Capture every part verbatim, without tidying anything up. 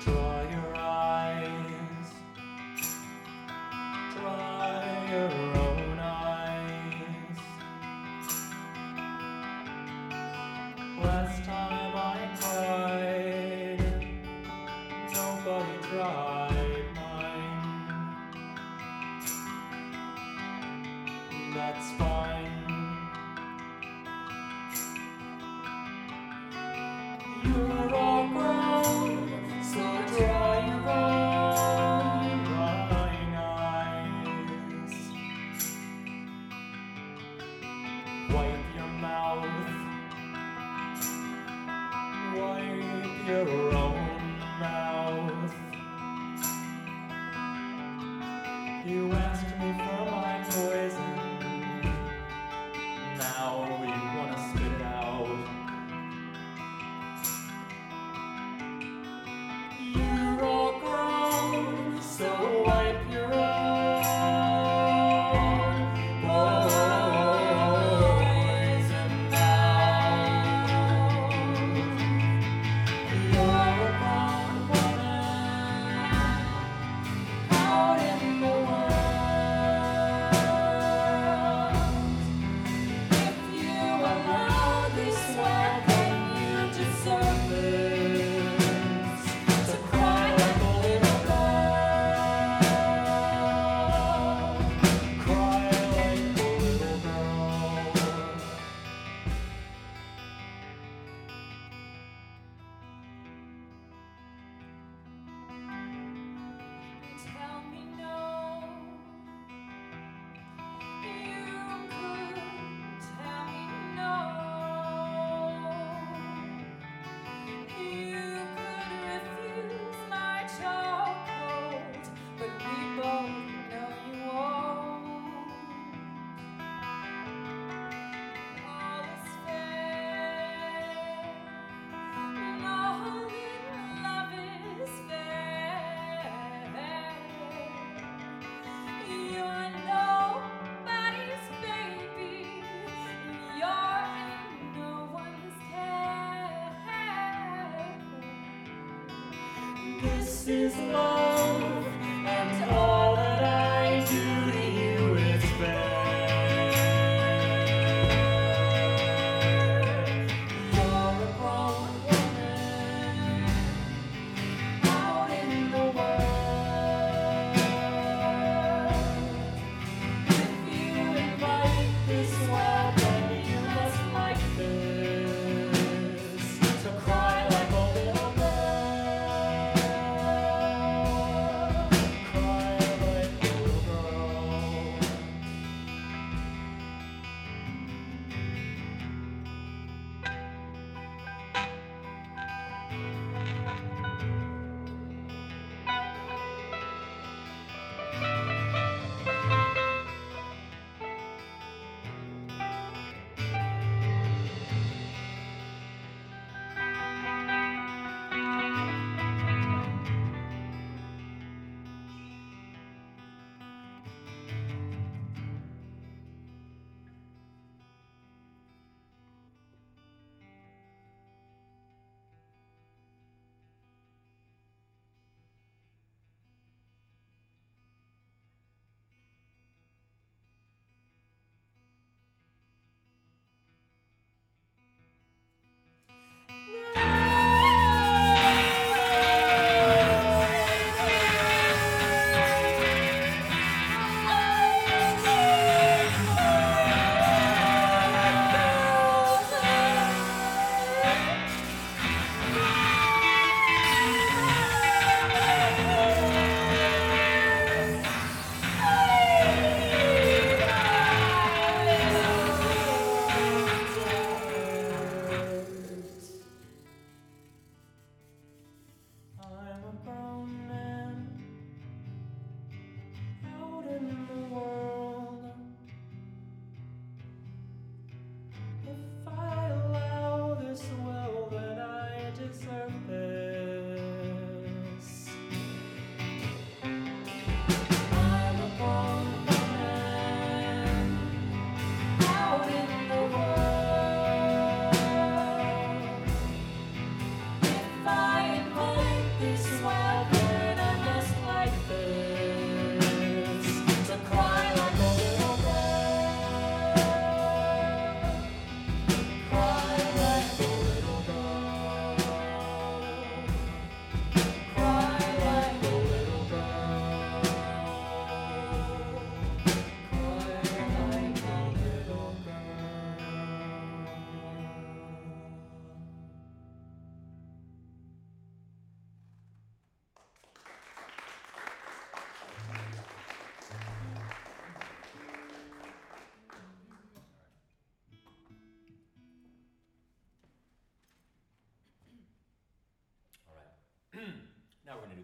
Dry your eyes, dry your own eyes. Last time I cried, nobody dried mine. That's fine. You're all grown, so dry your own crying eyes. Wipe your mouth, wipe your own mouth. You asked me for my poison, now you wanna spit it out. You're all grown, so wipe your own poison mouth. You're a grown woman out in the world. If you allow this world, then you deserve this. To cry like a little girl. Cry like a little girl. Tell me no. You could tell me no. You could refuse my chokehold, but we both know you won't. All is fair. Knowing love is fair. You're nobody's baby. You're in no one's care. This is love, and all that I do to you is fair. You're a grown woman out in the world. If you invite this world, then you must like this. To cry like a little girl. Cry like a little girl. I'm a grown man out in the world. If I allow this will, then I deserve this. I'm a grown man out in the world. If I invite this way,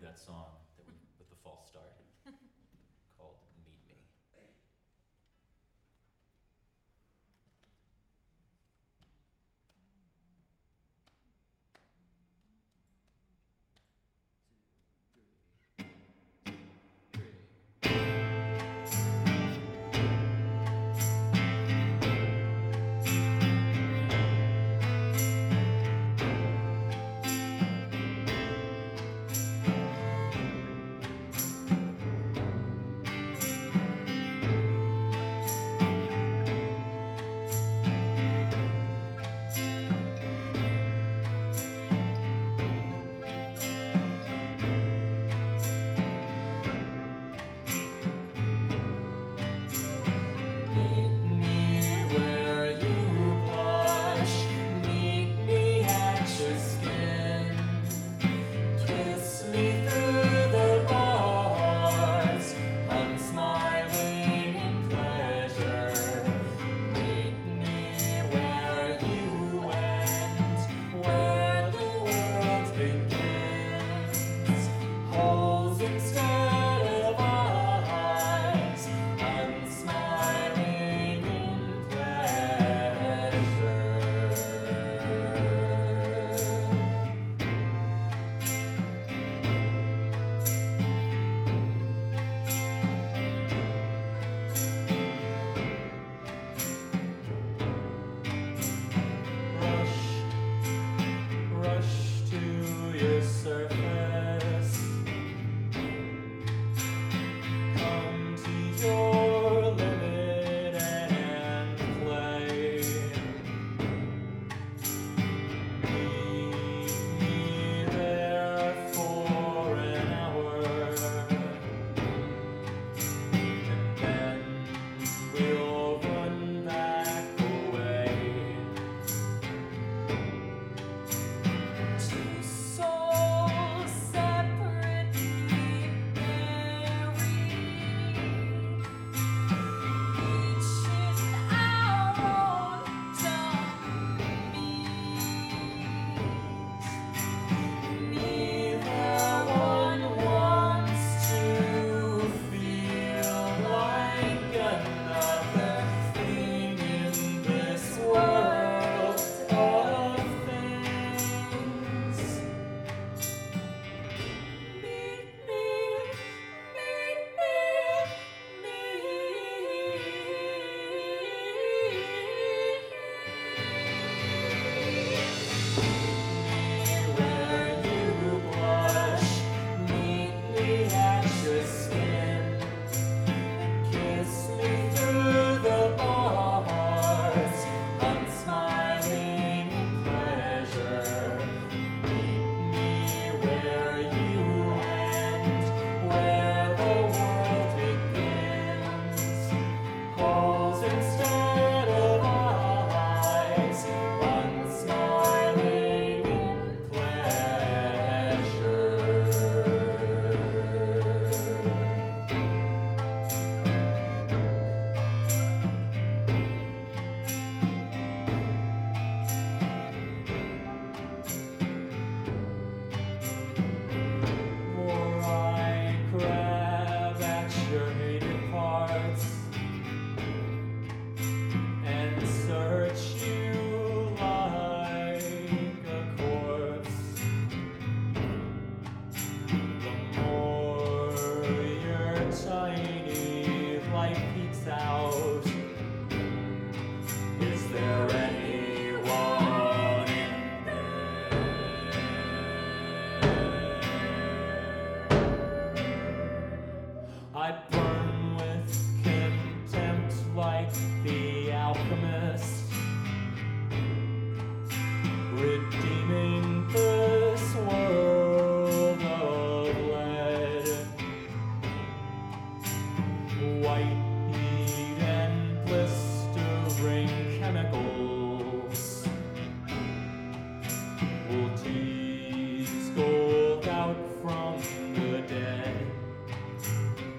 that song that we, with the false start called Meet Me.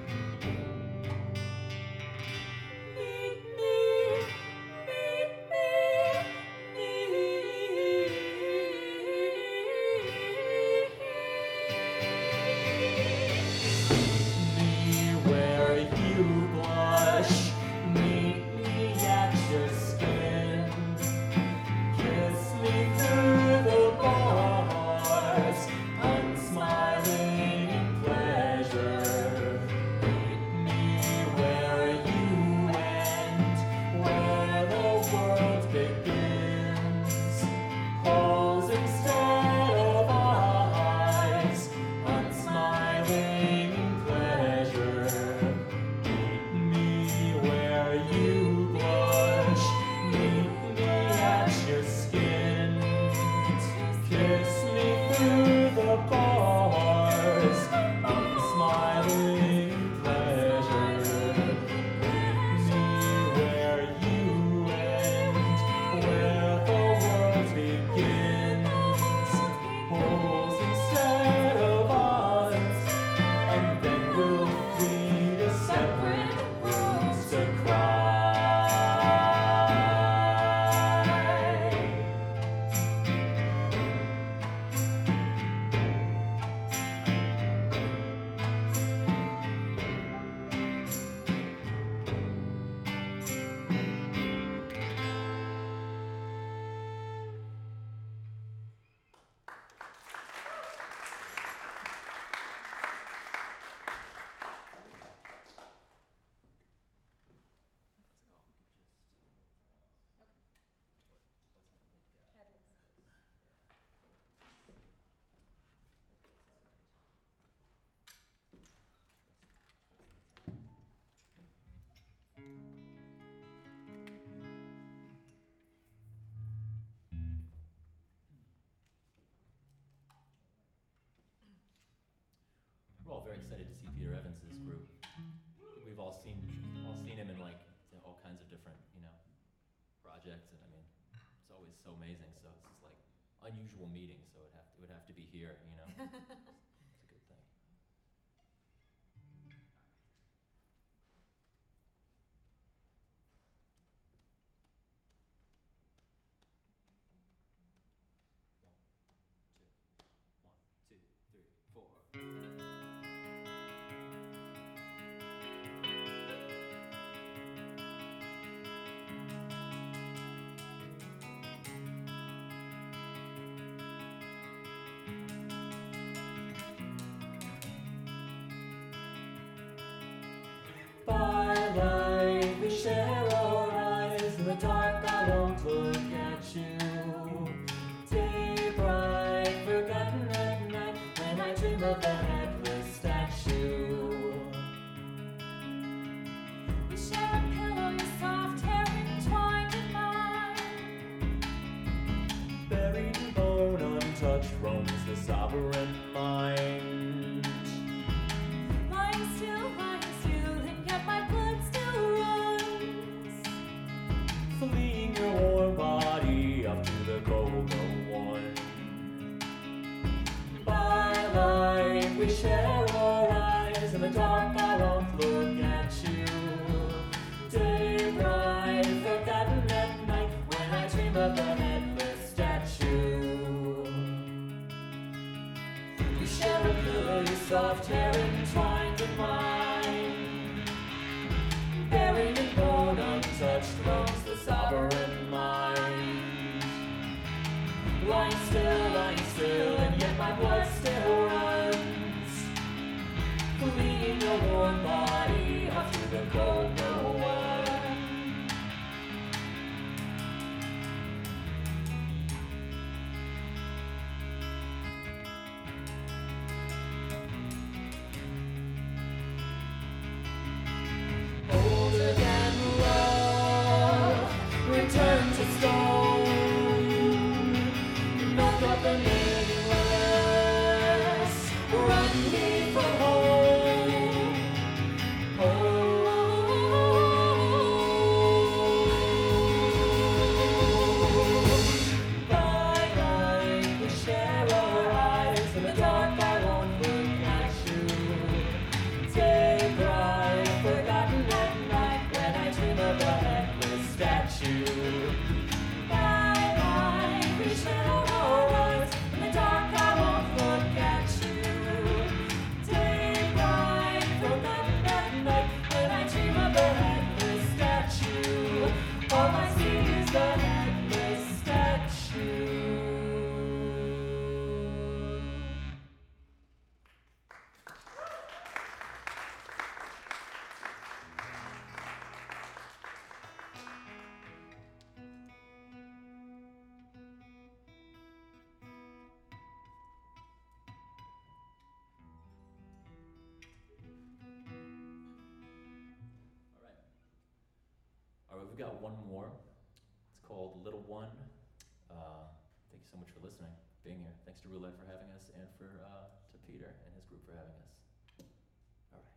Meet me, meet me. excited to see Peter Evans's group. We've all seen all seen him in like all kinds of different, you know, projects, and I mean, it's always so amazing. So this is like unusual meeting, so it have to, it would have to be here, you know. It's a good thing. One, two, three, four. Firelight, we share our eyes. In the dark, I won't look at you. Day bright, forgotten at night, when I dream of the headless statue. We share a pillow, your soft hair entwined in mine. Buried in bone, untouched, roams the sovereign mind. Lying still, lying still, and yet my blood still runs. Fleeing your warm body up to the gold no one. By light, we share our eyes. In the dark, I won't look at you. Day bright, forgotten at night, when I dream of the headless statue. We share a pillow, your soft hair entwined in mine. Buried in bone, untouched, roams the sovereign mind. Lying still, lying still, and yet my blood still runs. Fleeing your warm body up to the cold no one. Older than love, return to stone. Knock up the meaningless, run me from home. Home. By night, we share our eyes. In the dark, I won't look at you. Day bright, forgotten at night, when I dream of the headless statue. By night, we share our eyes. In the dark, I won't look at you. Day bright, forgotten at night, when I dream of the headless statue. All I see is the headless statue. All right. All right, we've got one more. It's called Little One. Uh, thank you so much for listening, being here. Thanks to Roulette for having us, and for uh, to Peter and his group for having us. All right.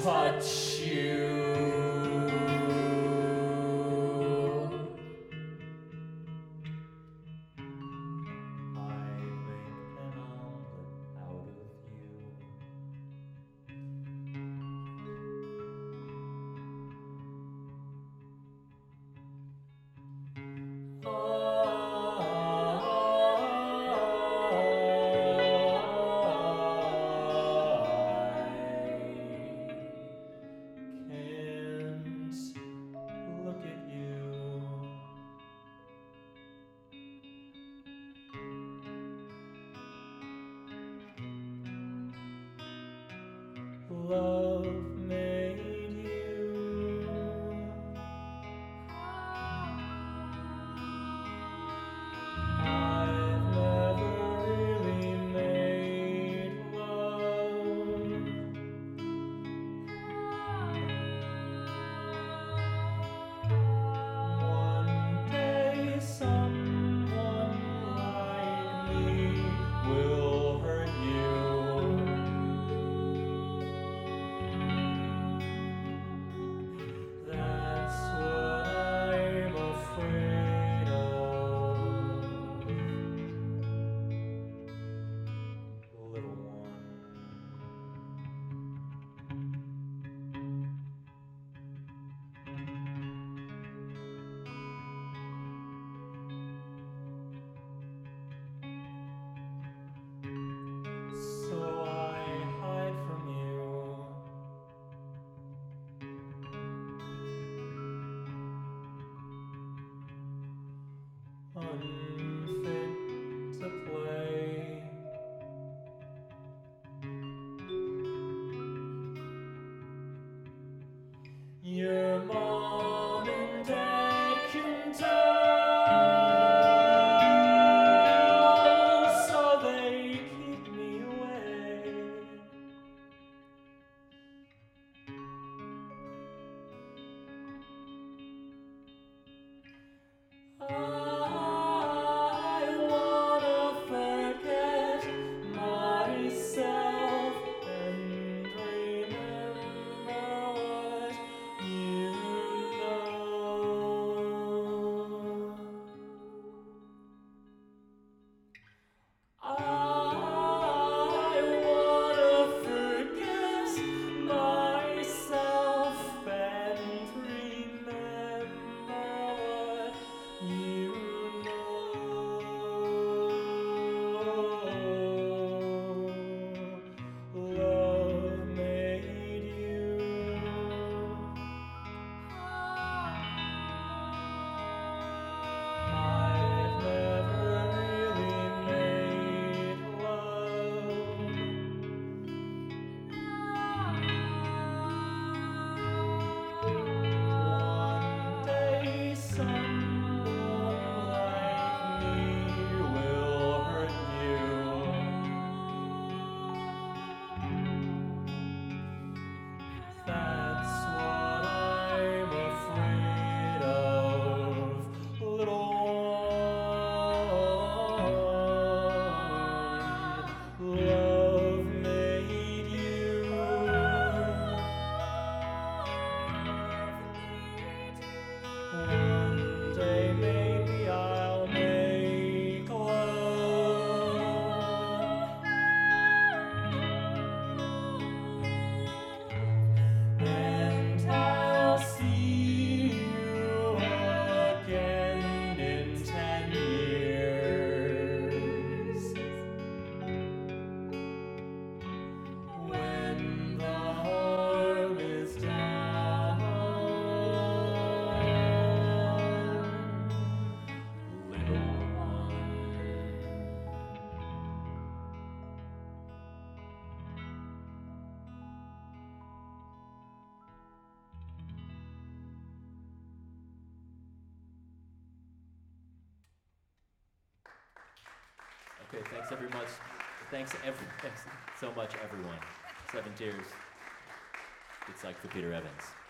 touch you. I make an omelet out of you. Look at you. Love made you. I've never really made love. One day someone like me will hurt you. That's what I'm afraid of, little one. So I hide from you. Unfit to play. Your mom and dad can tell, so they keep me away. I wanna forget myself and remember what you know. I wanna forget myself and remember what you know. Love made you. I've never really made love. One day someone like me will hurt you. That's what I'm afraid of, little one. Love made you. One day maybe I'll make love, and I'll see you again in ten years, when the harm is done, little one. Okay, thanks every much. Thanks every thanks so much everyone. Seven Tears. It's like for Peter Evans.